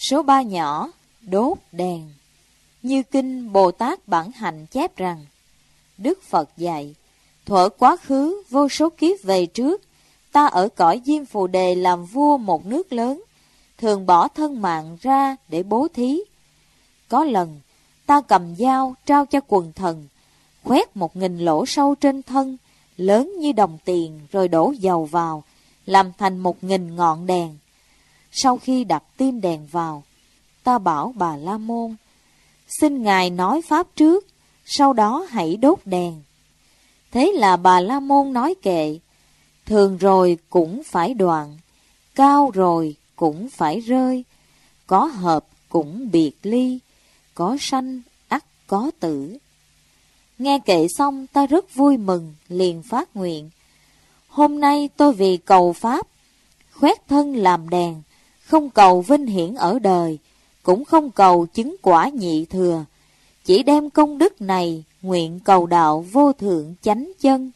Số 3 nhỏ, đốt đèn. Như kinh Bồ Tát Bản Hạnh chép rằng, Đức Phật dạy, thuở quá khứ vô số kiếp về trước, ta ở cõi Diêm Phù Đề làm vua một nước lớn, thường bỏ thân mạng ra để bố thí. Có lần, ta cầm dao trao cho quần thần, khoét 1000 lỗ sâu trên thân, lớn như đồng tiền rồi đổ dầu vào, làm thành 1000 ngọn đèn. Sau khi đặt tim đèn vào, ta bảo Bà La Môn, xin Ngài nói pháp trước, sau đó hãy đốt đèn. Thế là Bà La Môn nói kệ, thường rồi cũng phải đoạn, cao rồi cũng phải rơi, có hợp cũng biệt ly, có sanh ắt có tử. Nghe kệ xong ta rất vui mừng, liền phát nguyện, hôm nay tôi vì cầu pháp, khoét thân làm đèn, không cầu vinh hiển ở đời, cũng không cầu chứng quả nhị thừa, chỉ đem công đức này nguyện cầu đạo vô thượng chánh chân.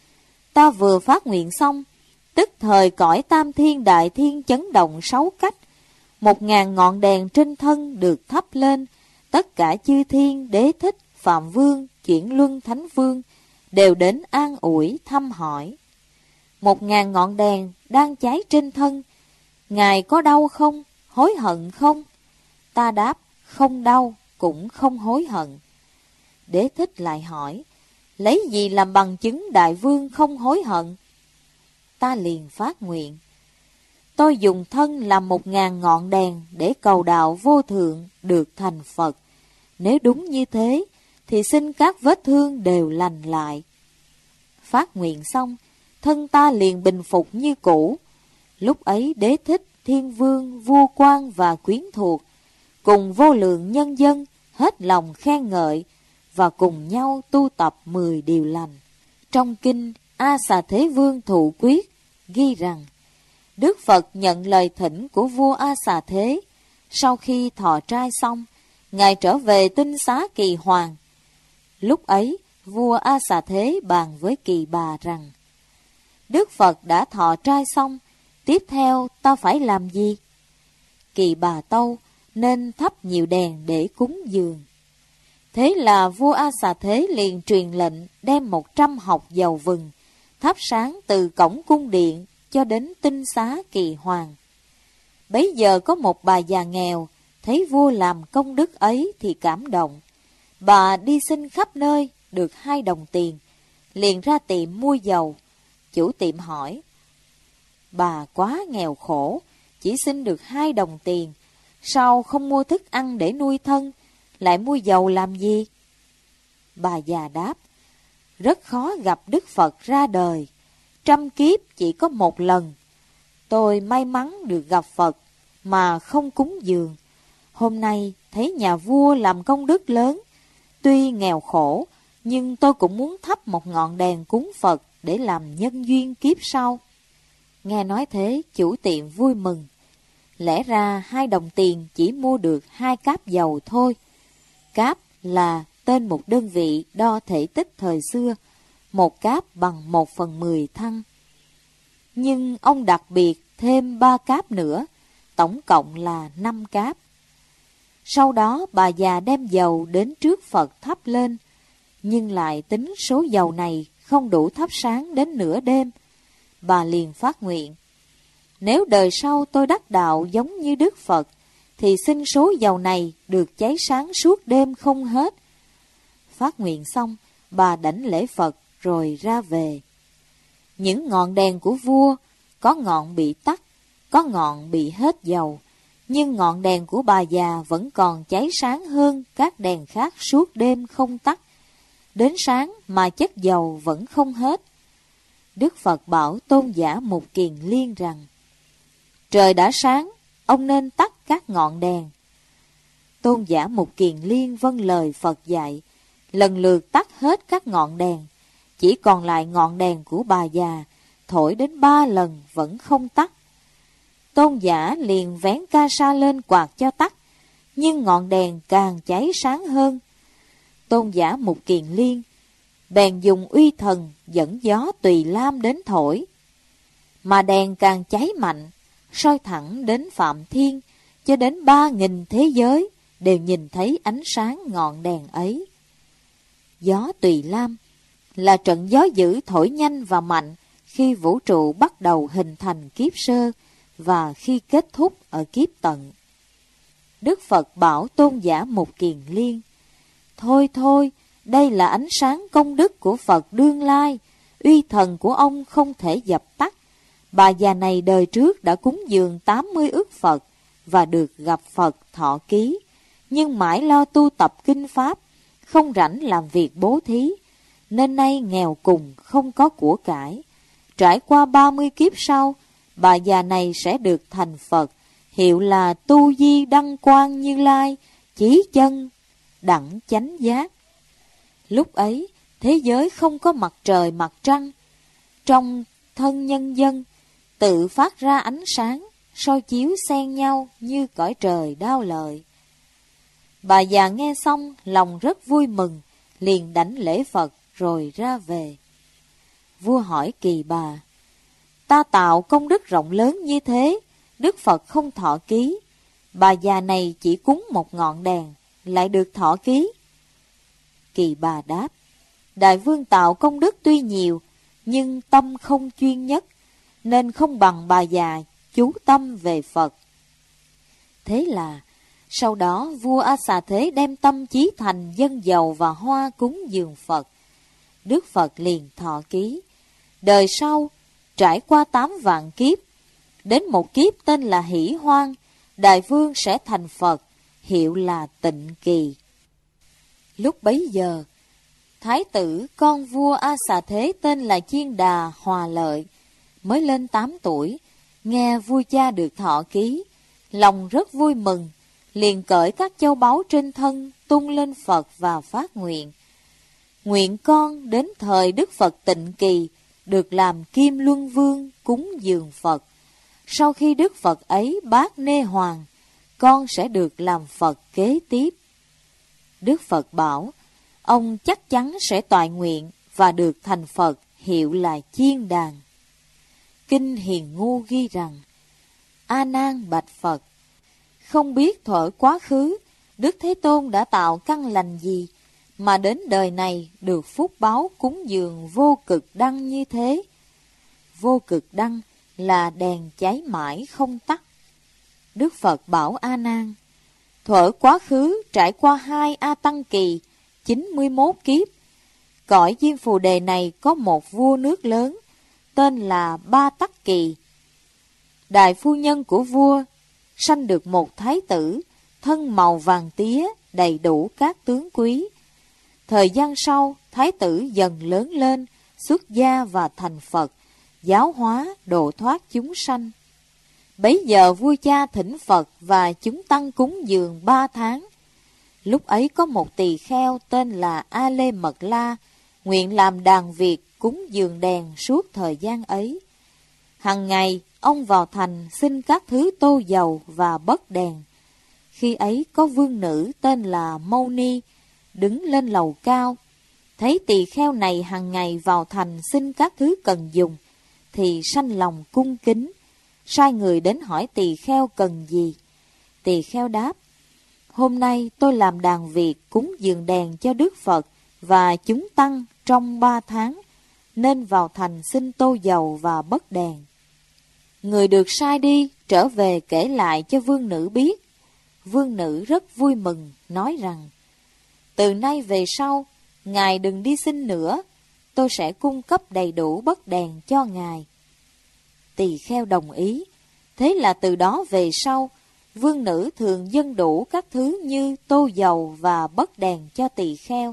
Ta vừa phát nguyện xong, tức thời cõi Tam Thiên Đại Thiên chấn động 6 cách, 1000 ngọn đèn trên thân được thắp lên, tất cả chư thiên, đế thích, Phạm Vương, Chuyển Luân Thánh Vương đều đến an ủi thăm hỏi. 1000 ngọn đèn đang cháy trên thân, Ngài có đau không, hối hận không? Ta đáp, không đau, cũng không hối hận. Đế thích lại hỏi, lấy gì làm bằng chứng Đại Vương không hối hận? Ta liền phát nguyện, tôi dùng thân làm 1000 ngọn đèn để cầu đạo vô thượng được thành Phật. Nếu đúng như thế, thì xin các vết thương đều lành lại. Phát nguyện xong, thân ta liền bình phục như cũ. Lúc ấy Đế thích, Thiên Vương, vua quan và quyến thuộc, cùng vô lượng nhân dân, hết lòng khen ngợi, và cùng nhau tu tập 10 điều lành. Trong kinh A Xà Thế Vương Thụ Quyết ghi rằng, Đức Phật nhận lời thỉnh của vua A Xà Thế. Sau khi thọ trai xong, Ngài trở về Tinh Xá Kỳ Hoàng. Lúc ấy, vua A Xà Thế bàn với Kỳ Bà rằng, Đức Phật đã thọ trai xong, tiếp theo ta phải làm gì? Kỳ Bà tâu, nên thắp nhiều đèn để cúng dường. Thế là vua A Xà Thế liền truyền lệnh đem 100 hộc dầu vừng, thắp sáng từ cổng cung điện cho đến Tinh Xá Kỳ Hoàng. Bấy giờ có một bà già nghèo, thấy vua làm công đức ấy thì cảm động. Bà đi xin khắp nơi, được 2 đồng tiền, liền ra tiệm mua dầu. Chủ tiệm hỏi, bà quá nghèo khổ, chỉ xin được 2 đồng tiền, sao không mua thức ăn để nuôi thân, lại mua dầu làm gì? Bà già đáp, rất khó gặp Đức Phật ra đời, 100 kiếp chỉ có 1 lần. Tôi may mắn được gặp Phật mà không cúng dường. Hôm nay thấy nhà vua làm công đức lớn, tuy nghèo khổ, nhưng tôi cũng muốn thắp 1 ngọn đèn cúng Phật để làm nhân duyên kiếp sau. Nghe nói thế, chủ tiệm vui mừng. Lẽ ra 2 đồng tiền chỉ mua được 2 cáp dầu thôi. Cáp là tên một đơn vị đo thể tích thời xưa, 1 cáp bằng 1/10 thăng. Nhưng ông đặc biệt thêm 3 cáp nữa, tổng cộng là 5 cáp. Sau đó bà già đem dầu đến trước Phật thắp lên, nhưng lại tính số dầu này không đủ thắp sáng đến nửa đêm. Bà liền phát nguyện, nếu đời sau tôi đắc đạo giống như Đức Phật, thì xin số dầu này được cháy sáng suốt đêm không hết. Phát nguyện xong, bà đảnh lễ Phật rồi ra về. Những ngọn đèn của vua, có ngọn bị tắt, có ngọn bị hết dầu, nhưng ngọn đèn của bà già vẫn còn cháy sáng hơn các đèn khác suốt đêm không tắt. Đến sáng mà chất dầu vẫn không hết. Đức Phật bảo Tôn giả Mục Kiền Liên rằng, trời đã sáng, ông nên tắt các ngọn đèn. Tôn giả Mục Kiền Liên vâng lời Phật dạy, lần lượt tắt hết các ngọn đèn, chỉ còn lại ngọn đèn của bà già, thổi đến 3 lần vẫn không tắt. Tôn giả liền vén ca sa lên quạt cho tắt, nhưng ngọn đèn càng cháy sáng hơn. Tôn giả Mục Kiền Liên bèn dùng uy thần dẫn gió Tùy Lam đến thổi, mà đèn càng cháy mạnh, soi thẳng đến Phạm Thiên, cho đến 3.000 thế giới đều nhìn thấy ánh sáng ngọn đèn ấy. Gió Tùy Lam là trận gió dữ thổi nhanh và mạnh khi vũ trụ bắt đầu hình thành kiếp sơ và khi kết thúc ở kiếp tận. Đức Phật bảo tôn giả Mục Kiền Liên: Thôi thôi, đây là ánh sáng công đức của Phật đương lai, uy thần của ông không thể dập tắt. Bà già này đời trước đã cúng dường 80 ức Phật và được gặp Phật thọ ký, nhưng mãi lo tu tập kinh pháp, không rảnh làm việc bố thí, nên nay nghèo cùng không có của cải. Trải qua 30 kiếp sau, bà già này sẽ được thành Phật, hiệu là Tu Di Đăng Quang Như Lai, chí chân đẳng chánh giác. Lúc ấy, thế giới không có mặt trời mặt trăng. Trong thân nhân dân, tự phát ra ánh sáng, soi chiếu xen nhau như cõi trời đao lợi. Bà già nghe xong, lòng rất vui mừng, liền đảnh lễ Phật rồi ra về. Vua hỏi Kỳ Bà: Ta tạo công đức rộng lớn như thế, Đức Phật không thọ ký. Bà già này chỉ cúng một ngọn đèn, lại được thọ ký. Kỳ Bà đáp: Đại vương tạo công đức tuy nhiều, nhưng tâm không chuyên nhất, nên không bằng bà già chú tâm về Phật. Thế là sau đó vua A Xà Thế đem tâm chí thành dân dầu và hoa cúng dường Phật. Đức Phật liền thọ ký. Đời sau trải qua 8 vạn kiếp, đến một kiếp tên là Hỷ Hoang, đại vương sẽ thành Phật, hiệu là Tịnh Kỳ. Lúc bấy giờ, thái tử con vua A Xà Thế tên là Chiên Đà Hòa Lợi, mới lên 8 tuổi, nghe vua cha được thọ ký, lòng rất vui mừng, liền cởi các châu báu trên thân tung lên Phật và phát nguyện: Nguyện con đến thời Đức Phật Tịnh Kỳ được làm Kim Luân Vương cúng dường Phật. Sau khi Đức Phật ấy bát nê hoàng, con sẽ được làm Phật kế tiếp. Đức Phật bảo: Ông chắc chắn sẽ toại nguyện và được thành Phật, hiệu là Chiên Đàn. Kinh Hiền Ngu ghi rằng: A Nan bạch Phật, không biết thuở quá khứ Đức Thế Tôn đã tạo căn lành gì mà đến đời này được phúc báo cúng dường vô cực đăng như thế. Vô cực đăng là đèn cháy mãi không tắt. Đức Phật bảo A Nan: thuở quá khứ trải qua 2 A Tăng Kỳ, 91 kiếp, cõi Diêm Phù Đề này có một vua nước lớn tên là Ba Tắc Kỳ. Đại phu nhân của vua sanh được một thái tử, thân màu vàng tía, đầy đủ các tướng quý. Thời gian sau, thái tử dần lớn lên, xuất gia và thành Phật, giáo hóa, độ thoát chúng sanh. Bấy giờ vua cha thỉnh Phật và chúng tăng cúng dường 3 tháng. Lúc ấy có một tỳ kheo tên là A Lê Mật La, nguyện làm đàn việc cúng dường đèn suốt thời gian ấy. Hằng ngày, ông vào thành xin các thứ tô dầu và bất đèn. Khi ấy có vương nữ tên là Mâu Ni, đứng lên lầu cao. Thấy tỳ kheo này hằng ngày vào thành xin các thứ cần dùng, thì sanh lòng cung kính, sai người đến hỏi tỳ kheo cần gì. Tỳ kheo đáp: hôm nay tôi làm đàn việc cúng dường đèn cho Đức Phật và chúng tăng trong 3 tháng, nên vào thành xin tô dầu và bất đèn. Người được sai đi trở về kể lại cho vương nữ biết. Vương nữ rất vui mừng, nói rằng: từ nay về sau, ngài đừng đi xin nữa, tôi sẽ cung cấp đầy đủ bất đèn cho ngài. Tỳ kheo đồng ý. Thế là từ đó về sau, vương nữ thường dâng đủ các thứ như tô dầu và bất đèn cho tỳ kheo.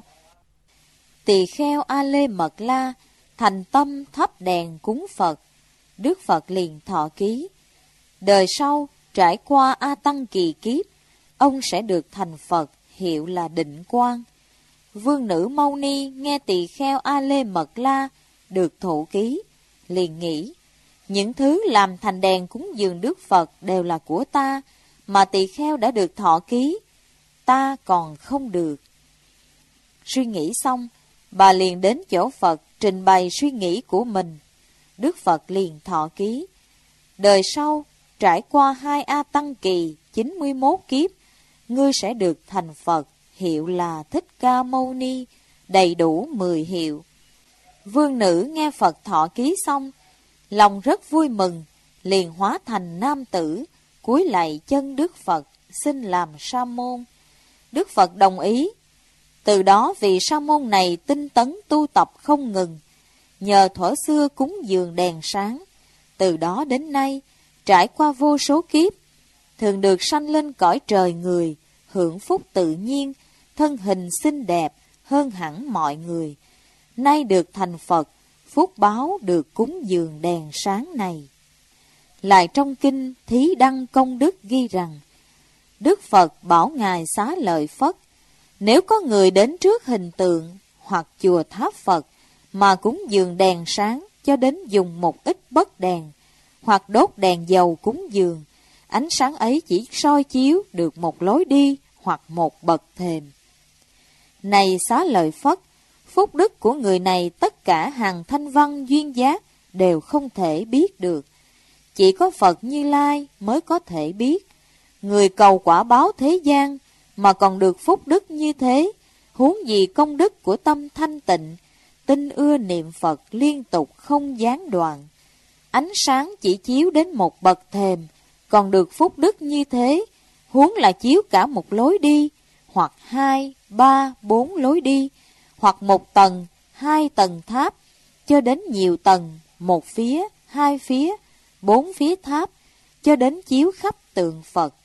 Tỳ kheo A Lê Mật La thành tâm thắp đèn cúng Phật. Đức Phật liền thọ ký. Đời sau, trải qua A Tăng Kỳ kiếp, ông sẽ được thành Phật, hiệu là Định Quang. Vương nữ Mâu Ni nghe tỳ kheo A Lê Mật La được thụ ký, liền nghĩ: những thứ làm thành đèn cúng dường Đức Phật đều là của ta, mà tỳ kheo đã được thọ ký, ta còn không được. Suy nghĩ xong, bà liền đến chỗ Phật trình bày suy nghĩ của mình. Đức Phật liền thọ ký. Đời sau, trải qua 2 A Tăng Kỳ, 91 kiếp, ngươi sẽ được thành Phật, hiệu là Thích Ca Mâu Ni, đầy đủ 10 hiệu. Vương nữ nghe Phật thọ ký xong, lòng rất vui mừng, liền hóa thành nam tử, cúi lạy chân Đức Phật, xin làm sa môn. Đức Phật đồng ý. Từ đó vị sa môn này tinh tấn tu tập không ngừng, nhờ thuở xưa cúng dường đèn sáng. Từ đó đến nay, trải qua vô số kiếp, thường được sanh lên cõi trời người, hưởng phúc tự nhiên, thân hình xinh đẹp hơn hẳn mọi người. Nay được thành Phật, phúc báo được cúng dường đèn sáng này. Lại trong kinh Thí Đăng Công Đức ghi rằng, Đức Phật bảo Ngài Xá Lợi Phất, nếu có người đến trước hình tượng hoặc chùa tháp Phật mà cúng dường đèn sáng cho đến dùng một ít bất đèn, hoặc đốt đèn dầu cúng dường, ánh sáng ấy chỉ soi chiếu được một lối đi hoặc một bậc thềm. Này Xá Lợi Phất, phúc đức của người này tất cả hàng thanh văn duyên giác đều không thể biết được. Chỉ có Phật Như Lai mới có thể biết. Người cầu quả báo thế gian mà còn được phúc đức như thế, huống gì công đức của tâm thanh tịnh, tinh ưa niệm Phật liên tục không gián đoạn. Ánh sáng chỉ chiếu đến một bậc thềm, còn được phúc đức như thế, huống là chiếu cả một lối đi, hoặc 2, 3, 4 lối đi, hoặc một tầng, 2 tầng tháp, cho đến nhiều tầng, 1 phía, 2 phía, 4 phía tháp, cho đến chiếu khắp tượng Phật.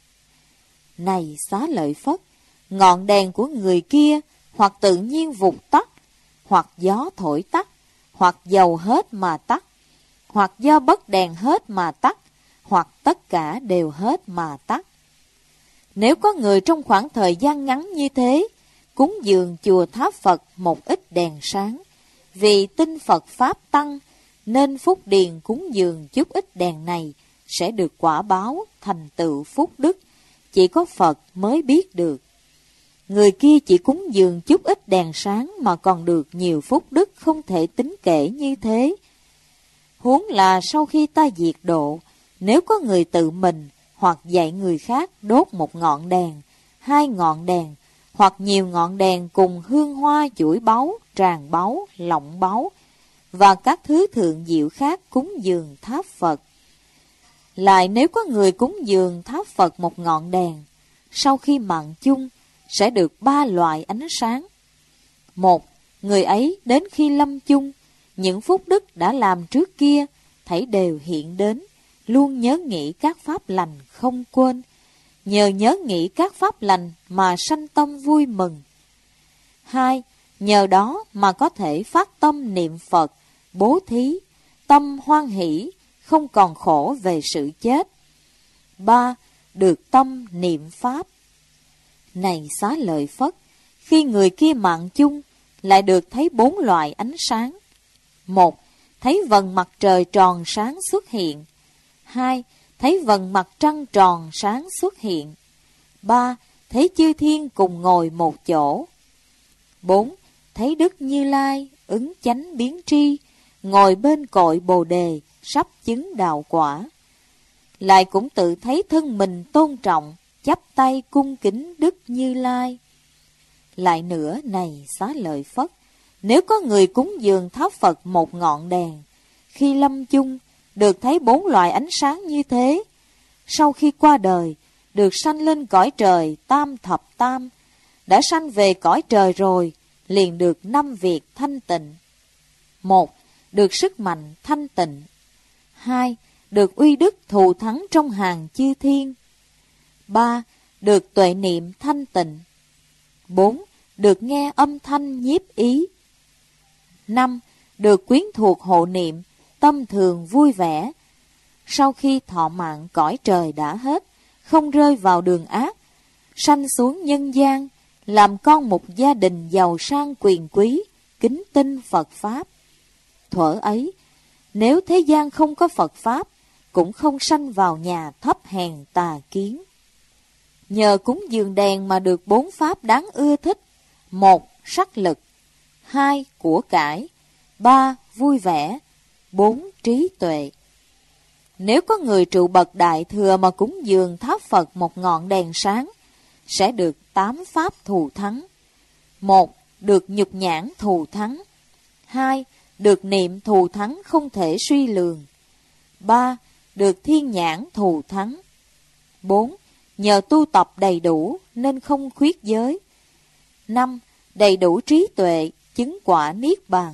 Này Xá Lợi Phất, ngọn đèn của người kia hoặc tự nhiên vụt tắt, hoặc gió thổi tắt, hoặc dầu hết mà tắt, hoặc do bất đèn hết mà tắt, hoặc tất cả đều hết mà tắt. Nếu có người trong khoảng thời gian ngắn như thế, cúng dường chùa tháp Phật một ít đèn sáng, vì tin Phật Pháp tăng, nên phúc điền cúng dường chút ít đèn này sẽ được quả báo thành tựu phúc đức, chỉ có Phật mới biết được. Người kia chỉ cúng dường chút ít đèn sáng mà còn được nhiều phúc đức không thể tính kể như thế. Huống là sau khi ta diệt độ, nếu có người tự mình hoặc dạy người khác đốt một ngọn đèn, 2 ngọn đèn, hoặc nhiều ngọn đèn cùng hương hoa chuỗi báu, tràng báu, lọng báu, và các thứ thượng diệu khác cúng dường tháp Phật. Lại nếu có người cúng dường tháp Phật một ngọn đèn, sau khi mạng chung, sẽ được 3 loại ánh sáng. 1. Người ấy đến khi lâm chung, những phúc đức đã làm trước kia, thảy đều hiện đến, luôn nhớ nghĩ các pháp lành không quên. Nhờ nhớ nghĩ các pháp lành mà sanh tâm vui mừng. 2. Nhờ đó mà có thể phát tâm niệm Phật, bố thí, tâm hoan hỷ, không còn khổ về sự chết. 3. Được tâm niệm Pháp. Này Xá Lợi Phất, khi người kia mạng chung, lại được thấy 4 loại ánh sáng. 1. Thấy vầng mặt trời tròn sáng xuất hiện. 2. Thấy vầng mặt trăng tròn sáng xuất hiện. 3. Thấy chư thiên cùng ngồi một chỗ. 4. Thấy Đức Như Lai ứng chánh biến tri, ngồi bên cội Bồ Đề, sắp chứng đạo quả. Lại cũng tự thấy thân mình tôn trọng, chắp tay cung kính Đức Như Lai. Lại nữa này Xá Lợi Phất, nếu có người cúng dường tháp Phật một ngọn đèn, khi lâm chung, được thấy 4 loại ánh sáng như thế. Sau khi qua đời, được sanh lên cõi trời tam thập tam. Đã sanh về cõi trời rồi, liền được 5 việc thanh tịnh. 1. Được sức mạnh thanh tịnh. 2. Được uy đức thù thắng trong hàng chư thiên. 3. Được tuệ niệm thanh tịnh. 4. Được nghe âm thanh nhiếp ý. 5. Được quyến thuộc hộ niệm, tâm thường vui vẻ. Sau khi thọ mạng cõi trời đã hết, không rơi vào đường ác, sanh xuống nhân gian, làm con một gia đình giàu sang quyền quý, kính tin Phật Pháp. Thuở ấy, nếu thế gian không có Phật Pháp, cũng không sanh vào nhà thấp hèn tà kiến. Nhờ cúng dường đèn mà được 4 pháp đáng ưa thích. 1. Sắc lực. 2. Của cải. 3. Vui vẻ. 4. Trí tuệ. Nếu có người trụ bậc đại thừa mà cúng dường tháp Phật một ngọn đèn sáng, sẽ được 8 pháp thù thắng. 1. Được nhục nhãn thù thắng. 2. Được niệm thù thắng không thể suy lường. 3. Được thiên nhãn thù thắng. 4. Nhờ tu tập đầy đủ nên không khuyết giới. 5. Đầy đủ trí tuệ, chứng quả niết bàn.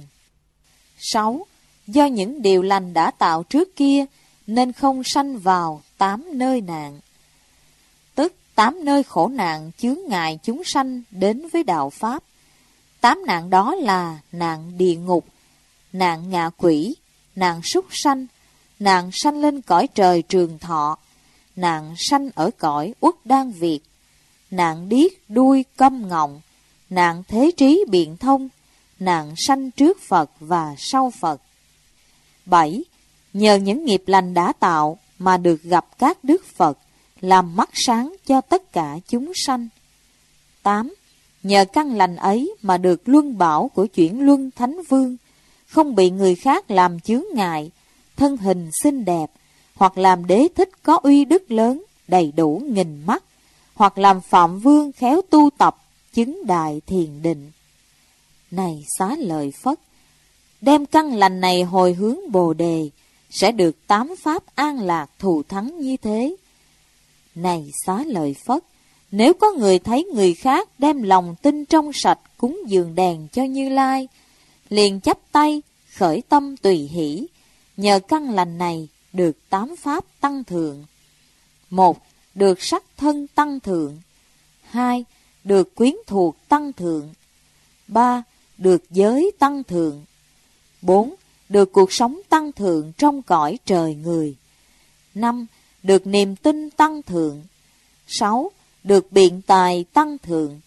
6. Do những điều lành đã tạo trước kia nên không sanh vào 8 nơi nạn. Tức 8 nơi khổ nạn chướng ngại chúng sanh đến với đạo Pháp. 8 nạn đó là nạn địa ngục, nạn ngạ quỷ, nạn súc sanh, nạn sanh lên cõi trời trường thọ, nạn sanh ở cõi uất đan việt, nạn điếc đuôi câm ngọng, nạn thế trí biện thông, nạn sanh trước Phật và sau Phật. 7. Nhờ những nghiệp lành đã tạo mà được gặp các Đức Phật, làm mắt sáng cho tất cả chúng sanh. 8. Nhờ căn lành ấy mà được luân bảo của chuyển luân Thánh Vương, không bị người khác làm chướng ngại, thân hình xinh đẹp, hoặc làm đế thích có uy đức lớn, đầy đủ nghìn mắt, hoặc làm Phạm Vương khéo tu tập, chứng đại thiền định. Này Xá Lợi Phất, đem căn lành này hồi hướng Bồ Đề, sẽ được 8 pháp an lạc thù thắng như thế. Này Xá Lợi Phất, nếu có người thấy người khác đem lòng tin trong sạch cúng dường đèn cho Như Lai, liền chắp tay, khởi tâm tùy hỷ, nhờ căn lành này được 8 pháp tăng thượng. 1. Được sắc thân tăng thượng. 2. Được quyến thuộc tăng thượng. 3. Được giới tăng thượng. 4. Được cuộc sống tăng thượng trong cõi trời người. 5. Được niềm tin tăng thượng. 6. Được biện tài tăng thượng.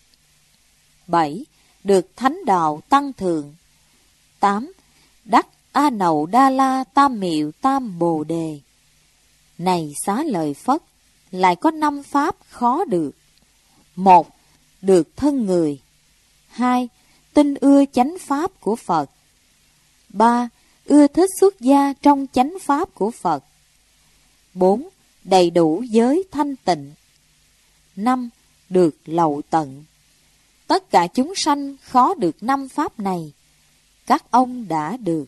7. Được thánh đạo tăng thượng. 8. Đắc A Nậu Đa La Tam Miệu Tam Bồ Đề. Này Xá Lợi Phất, lại có 5 pháp khó được. 1. Được thân người. 2. Tin ưa chánh pháp của Phật. 3. Ưa thích xuất gia trong chánh pháp của Phật. 4. Đầy đủ giới thanh tịnh. 5. Được lậu tận. Tất cả chúng sanh khó được 5 pháp này, các ông đã được.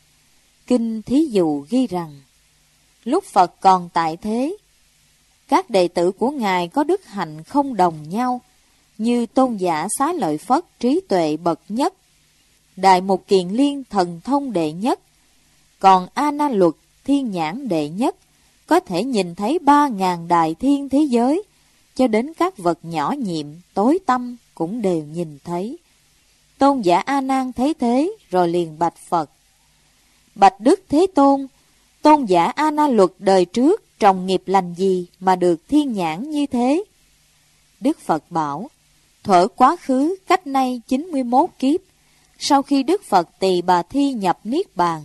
Kinh thí dụ ghi rằng, lúc Phật còn tại thế, các đệ tử của Ngài có đức hạnh không đồng nhau, như tôn giả Xá Lợi Phất trí tuệ bậc nhất, Đại Mục Kiền Liên thần thông đệ nhất, còn A Na Luật thiên nhãn đệ nhất, có thể nhìn thấy 3.000 đại thiên thế giới, cho đến các vật nhỏ nhiệm, tối tăm cũng đều nhìn thấy. Tôn giả A Nan thấy thế, rồi liền bạch Phật: Bạch Đức Thế Tôn, tôn giả A Na Luật đời trước trồng nghiệp lành gì mà được thiên nhãn như thế? Đức Phật bảo: thuở quá khứ cách nay 91 kiếp, sau khi Đức Phật Tỳ Bà Thi nhập Niết Bàn,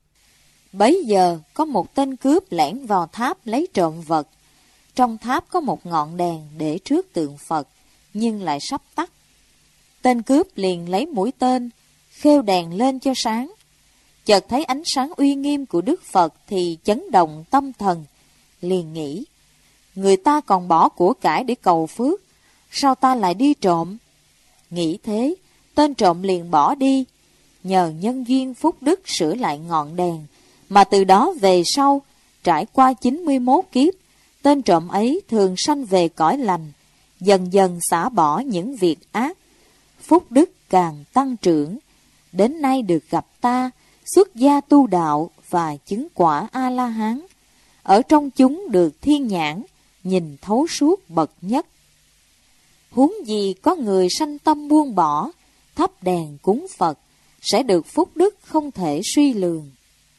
bấy giờ có một tên cướp lẻn vào tháp lấy trộm vật. Trong tháp có một ngọn đèn để trước tượng Phật, nhưng lại sắp tắt. Tên cướp liền lấy mũi tên, khêu đèn lên cho sáng. Chợt thấy ánh sáng uy nghiêm của Đức Phật thì chấn động tâm thần, liền nghĩ: người ta còn bỏ của cải để cầu phước, sao ta lại đi trộm? Nghĩ thế, tên trộm liền bỏ đi, nhờ nhân duyên phúc đức sửa lại ngọn đèn, mà từ đó về sau, trải qua 91 kiếp, tên trộm ấy thường sanh về cõi lành, dần dần xả bỏ những việc ác, phúc đức càng tăng trưởng, đến nay được gặp ta, xuất gia tu đạo và chứng quả A-la-hán, ở trong chúng được thiên nhãn, nhìn thấu suốt bậc nhất. Huống gì có người sanh tâm buông bỏ, thắp đèn cúng Phật, sẽ được phúc đức không thể suy lường.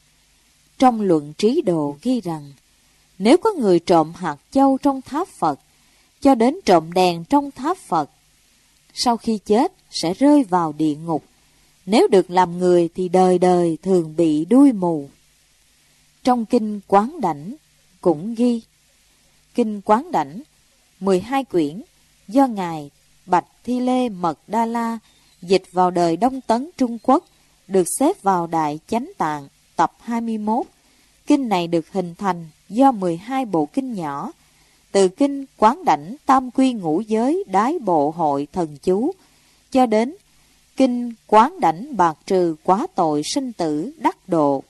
Trong luận Trí Độ ghi rằng, nếu có người trộm hạt châu trong tháp Phật, cho đến trộm đèn trong tháp Phật, sau khi chết sẽ rơi vào địa ngục. Nếu được làm người thì đời đời thường bị đuôi mù. Trong Kinh Quán Đảnh cũng ghi, Kinh Quán Đảnh 12 quyển do Ngài Bạch Thi Lê Mật Đa La dịch vào đời Đông Tấn Trung Quốc, được xếp vào Đại Chánh Tạng tập 21, kinh này được hình thành do 12 bộ kinh nhỏ, từ kinh Quán Đảnh Tam Quy Ngũ Giới Đái Bộ Hội Thần Chú, cho đến kinh Quán Đảnh Bạc Trừ Quá Tội Sinh Tử Đắc Độ.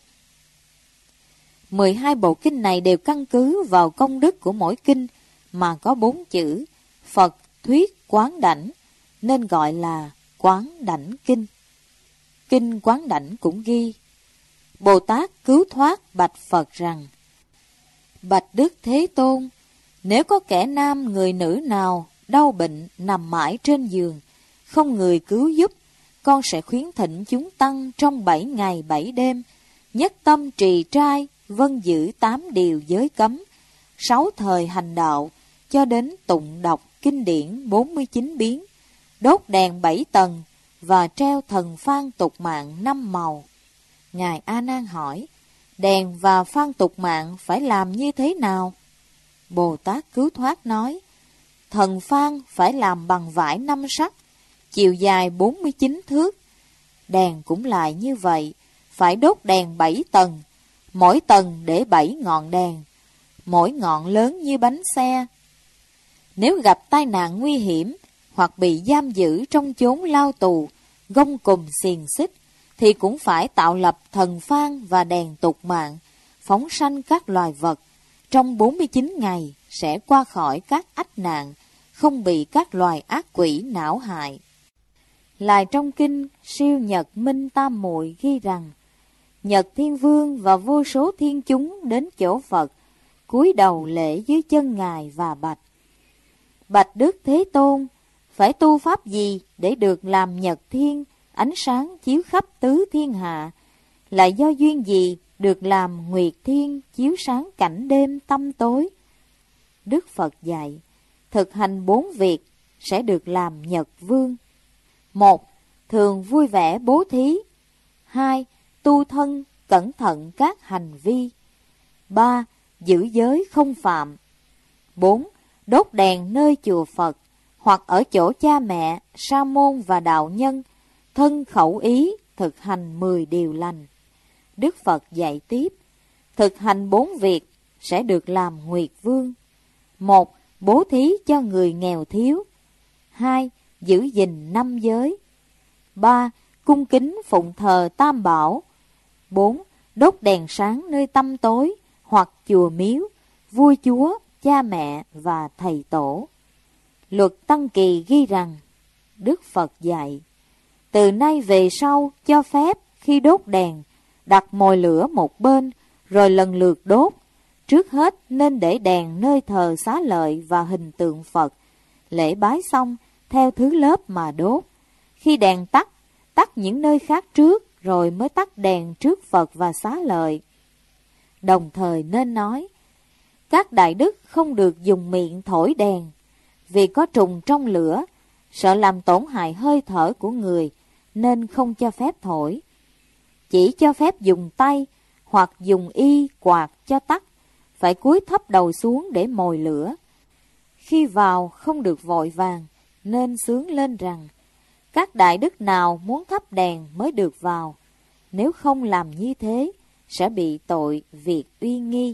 12 bộ kinh này đều căn cứ vào công đức của mỗi kinh mà có 4 chữ Phật Thuyết Quán Đảnh, nên gọi là Quán Đảnh Kinh. Kinh Quán Đảnh cũng ghi: Bồ Tát cứu thoát bạch Phật rằng: Bạch Đức Thế Tôn, nếu có kẻ nam người nữ nào đau bệnh nằm mãi trên giường, không người cứu giúp, con sẽ khuyến thịnh chúng tăng trong 7 ngày 7 đêm, nhất tâm trì trai, vâng giữ 8 điều giới cấm, 6 thời hành đạo, cho đến tụng đọc kinh điển 49 biến, đốt đèn 7 tầng và treo thần phan tục mạng 5 màu. Ngài A Nan hỏi: Đèn và phan tục mạng phải làm như thế nào? Bồ Tát cứu thoát nói: Thần phan phải làm bằng vải 5 sắc, chiều dài 49 thước. Đèn cũng lại như vậy, phải đốt đèn 7 tầng, mỗi tầng để 7 ngọn đèn, mỗi ngọn lớn như bánh xe. Nếu gặp tai nạn nguy hiểm hoặc bị giam giữ trong chốn lao tù, gông cùm xiềng xích, thì cũng phải tạo lập thần phan và đèn tục mạng, phóng sanh các loài vật. Trong 49 ngày sẽ qua khỏi các ách nạn, không bị các loài ác quỷ não hại. Lại trong kinh Siêu Nhật Minh Tam Muội ghi rằng: Nhật Thiên Vương và vô số thiên chúng đến chỗ Phật, cúi đầu lễ dưới chân Ngài và bạch: Bạch Đức Thế Tôn, phải tu pháp gì để được làm Nhật Thiên, ánh sáng chiếu khắp tứ thiên hạ? Lại do duyên gì được làm Nguyệt Thiên, chiếu sáng cảnh đêm tăm tối? Đức Phật dạy: thực hành 4 việc sẽ được làm Nhật Vương. 1. Thường vui vẻ bố thí. 2. Tu thân cẩn thận các hành vi. 3. Giữ giới không phạm. 4. Đốt đèn nơi chùa Phật hoặc ở chỗ cha mẹ, sa môn và đạo nhân, thân khẩu ý thực hành 10 điều lành. Đức Phật dạy tiếp: thực hành 4 việc sẽ được làm Nguyệt Vương. 1. Bố thí cho người nghèo thiếu. 2. Giữ gìn 5 giới. 3. Cung kính phụng thờ Tam Bảo. 4. Đốt đèn sáng nơi tăm tối hoặc chùa miếu, vua chúa, cha mẹ và thầy tổ. Luật Tăng Kỳ ghi rằng: Đức Phật dạy: từ nay về sau cho phép khi đốt đèn, đặt mồi lửa một bên, rồi lần lượt đốt. Trước hết nên để đèn nơi thờ Xá Lợi và hình tượng Phật. Lễ bái xong, theo thứ lớp mà đốt. Khi đèn tắt, tắt những nơi khác trước, rồi mới tắt đèn trước Phật và Xá Lợi. Đồng thời nên nói: các đại đức không được dùng miệng thổi đèn, vì có trùng trong lửa, sợ làm tổn hại hơi thở của người, nên không cho phép thổi. Chỉ cho phép dùng tay hoặc dùng y quạt cho tắt, phải cúi thấp đầu xuống để mồi lửa. Khi vào không được vội vàng, nên xướng lên rằng: các đại đức nào muốn thắp đèn mới được vào, nếu không làm như thế, sẽ bị tội việc uy nghi.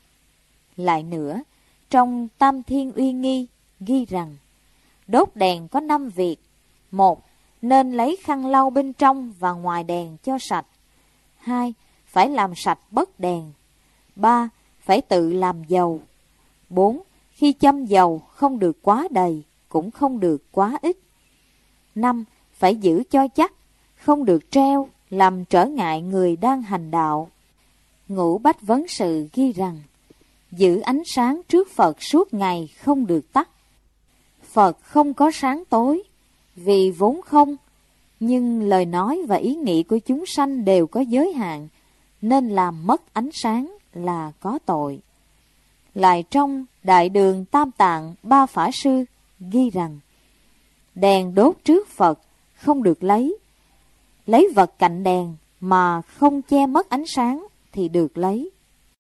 Lại nữa, trong Tam Thiên Uy Nghi ghi rằng: đốt đèn có 5 việc. 1. Nên lấy khăn lau bên trong và ngoài đèn cho sạch. 2. Phải làm sạch bất đèn. 3. Phải tự làm dầu. 4. Khi châm dầu không được quá đầy, cũng không được quá ít. 5. Phải giữ cho chắc, không được treo, làm trở ngại người đang hành đạo. Ngũ Bách Vấn Sự ghi rằng: giữ ánh sáng trước Phật suốt ngày không được tắt. Phật không có sáng tối, vì vốn không, nhưng lời nói và ý nghĩ của chúng sanh đều có giới hạn, nên làm mất ánh sáng là có tội. Lại trong Đại Đường Tam Tạng Ba Phả Sư ghi rằng: đèn đốt trước Phật không được lấy vật cạnh đèn mà không che mất ánh sáng thì được lấy.